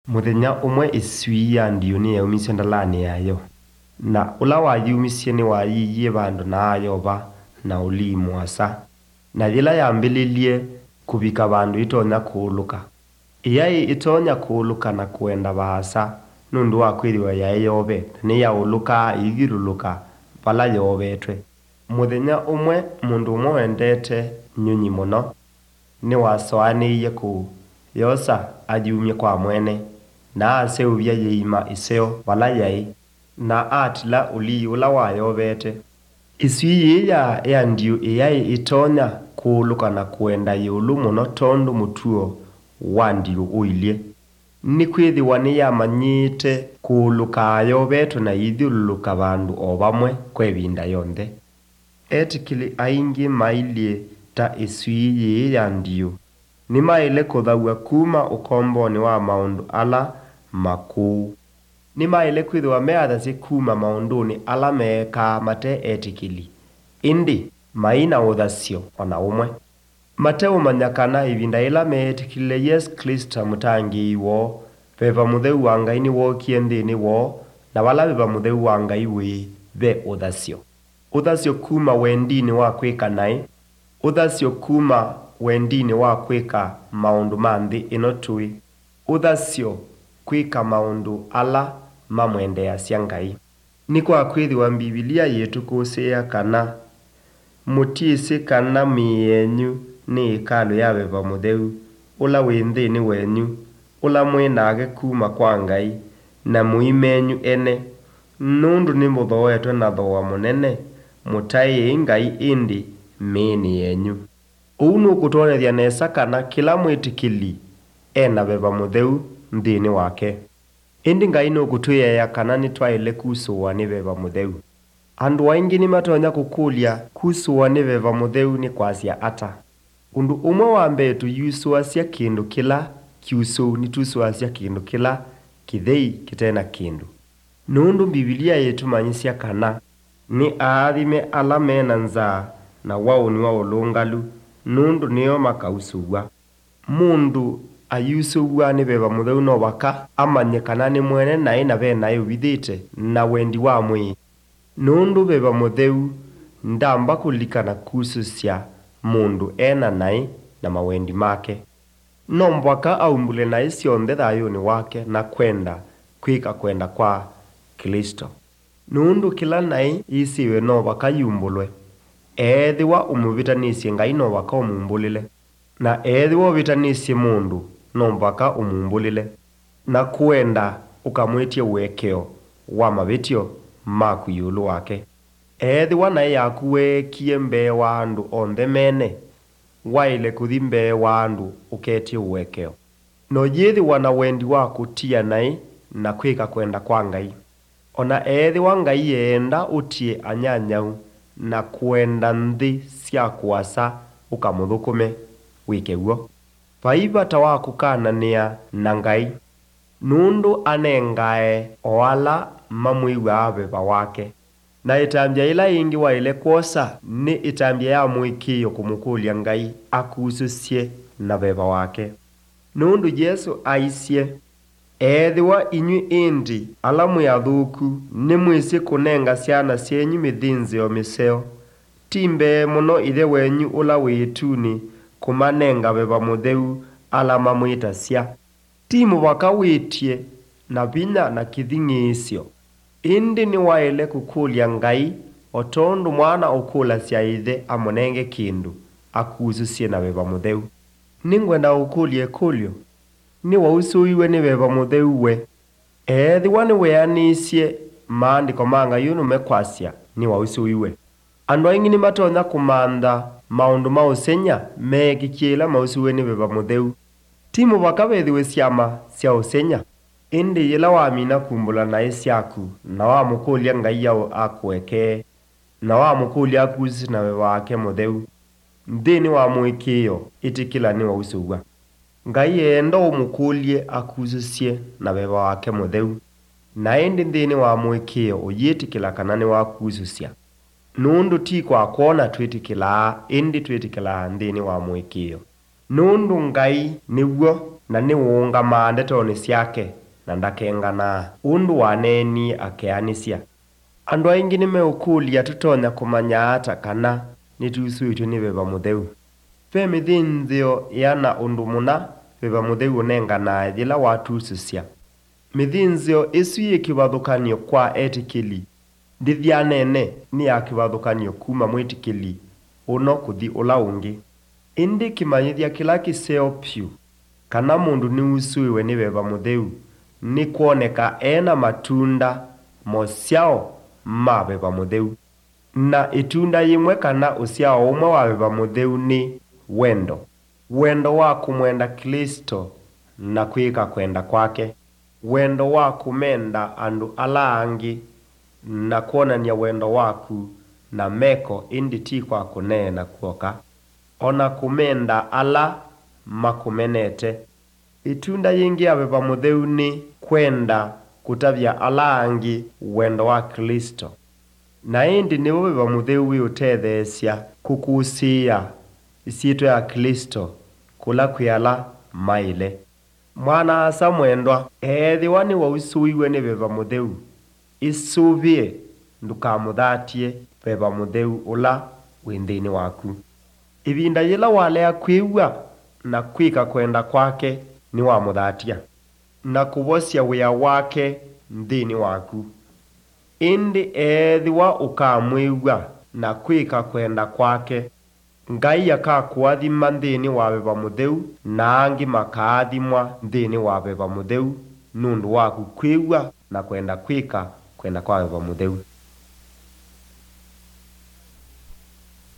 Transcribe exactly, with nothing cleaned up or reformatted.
Muthenya umwe isui ya ndiu ni yaumisye ndalani yayo, na ula wayumisye ni wayiye bandu na ayoba na ulimu asa, na yila yambililie kubika bandu itonya kuuluka. Iyai itonya kuuluka na kuenda baasa nundu wa kwithiwa yai yobete ni yauluka igiruluka vala yobetwe. Muthenya umwe mundu umwe wendete nyunyi muno ni wasoaniie ku yosa ajumye kwa mwene na aseuvya yiima iseo vala yai na atila uli ula wayobete. Isui yiya ya ndiu iyai itonya kuuluka na kuenda yulu muno tondu mutuo wa ndiu uilie. Ni kwithiwa ni yamanyite kuuluka ayobetwe na yithiululuka bandu o bamwe kwevinda yonthe. Etikili aingi mailie ta isui yiyi ya ndiu ni maile kuthaua kuma ukomboni wa maundu ala makuu. Ni maile kwithiwa meathasye kuma maunduni ala meeka mate etikili, indi maina uthasyo ona umwe. Mate umanya kana ivinda ila meetikilile Yesu Kristo mutangi wo veva mutheu wa Ngai ni wokie nthini wo, na vala veva mutheu wa Ngai wi ve uthasyo. Uthasyo kuma wendini wa kwika nai, uthasyo kuma wendini wa kwika maundu ma nthi ino tui, uthasyo kwika maundu ala mamwendeasya Ngai. Ni kwa kwithiwa Bibilia yitu kusia kana mutisi kana mienyu ni ikalu ya veva mutheu ula wi nthini wenyu ula mwinage kuma kwa Ngai na muimenyu ene, nundu ni muthoetwe na thoa munene mutai Ngai indi miini yenyu. Uu nukutonethya nesa kana kila mwitikili ena veva mutheu nthini wake. Indi Ngai nukutwiyeya kana nitwaile kusuwa ni veva mutheu. Andu aingi ni matonya kukulya kusuwa ni veva mutheu ni kwasya ata. Undu umwe wa mbetu yusuasya kindu kila kiusu ni tusuasya kindu kila kithei kitena kindu. Nundu Bibilia yetu manyisya kana ni aathime ala mena nzaa na wauni wa ulungalu nundu niyo makausuwa. Mundu ayusuwa ni veva mutheu no waka amanye kana ni mwene nai na venai uvithite na wendi wa mwi. Nundu veva mutheu ndamba kulikana kususya mundu ena nai na mawendi make. No mbwaka aumbule nai sionthe thayuni wake na kwenda kwika kwenda kwa Kristo. Nundu kila nai isiwe no waka yumbulwe, ethiwa umuvitanisye Ngai no waka umumbulile, na ethiwa uvitanisye mundu no mbwaka umumbulile, na kwenda ukamwitie uwekeo wa mavityo maku yulu wake. Ethiwa nai yaku wekie mbee wa andu onthe mene, waile kuthi mbee wa andu uketie uwekeo. No yithiwa na wendi wa kutia nai na kwika kwenda kwa Ngai. Ona ethiwa Ngai yenda utie anyanyau na kwenda nthi sya kuasa ukamuthukume wike uo. Vaiva ta wa kukanania na Ngai, nundu anengae o ala mamwiwa veva wake. Na itambia ila ingi waile kwosa ni itambia ya mwikiyo kumukulya Ngai akususye na veva wake. Nundu Yesu aisye, ethiwa inyu indi ala mwiathuku ni mwisi kunenga syana syenyu mithinzio miseo, timbe muno ithe wenyu ula wituni kumanenga veva mutheu ala mamwitasya. Timu waka witie na vinya na kithing'isyo, indi ni waile kukulya Ngai o tondu mwana ukulasya ithe amunenge kindu akususye na veva mutheu. Ningwenda ukulye kulyo ni wausuiwe ni veva mutheu we. Ethiwa ni weanisye maandiko ma Ngai nume kwasya ni wausuiwe. Andu aingi ni matonya kumantha maundu ma usenya meekikie ila mausuiwe ni veva mutheu. Timu waka vethiwe syama sya usenya, indi yila wamina kumbula nai syaku na wamukulya Ngai yao akweke na wamukulya akusi na veva wake mutheu. Nthini wa mwikiyo itikila ni wausuwa. Ngai yenda umukulye akususye na veva wake mutheu, na indi nthini wa mwikiyo uyitikila kana ni wakususya. Nundu ti kwa kuona twitikilaa, indi twitikilaa nthini wa mwikiyo. Nundu Ngai niw'o na ni uungamaa ndetoni syake na ndakengana undu waneni akeanisya. Andu aingi nimeukulia tutonya kumanya ata kana nitusuitwe ni Veva Mutheu. Ve mithinzio yana undu muna Veva Mutheu unengana yila watususya. Mithinzio isu yikivathukanio kwa etikili ndithianene ni yakivathukanio kuma mwitikili uno kuthi ula ungi. Indi kimanyithia kila kiseo pyu kana mundu ni usuiwe ni Veva Mutheu ni kuoneka ena matunda mosyao ma Veva Mutheu. Na itunda yimwe kana usyao umwe wa Veva Mutheu ni wendo. Wendo wa kumwenda Kristo na kwika kwenda kwake. Wendo wa kumenda andu ala angi na kuonania wendo waku na meko indi ti kwa kunena kuoka. Ona kumenda ala makumenete. Itunda yingi ya Veva Mutheu ni kwenda kutavya ala angi wendo wa Kristo. Na indi ni Veva Mutheu wi utetheesya kukusia isito ya Kristo kula kwiala maile. Mwana asa mwendwa, ethiwa ni wausuiwe ni Veva Mutheu, isuvie ndukamuthatie Veva Mutheu ula windini waku. Ivinda yila walea kwiwa na kwika kwenda kwake ni wamuthatia na kuvosya wia wake nthini waku. Indi ethiwa ukamwiwa na kwika kwenda kwake, Ngai akakuathima nthini wa Veva Mutheu na angi makaathimwa nthini wa Veva Mutheu nundu waku kwiwa na kwenda kwika kwenda kwa Veva Mutheu.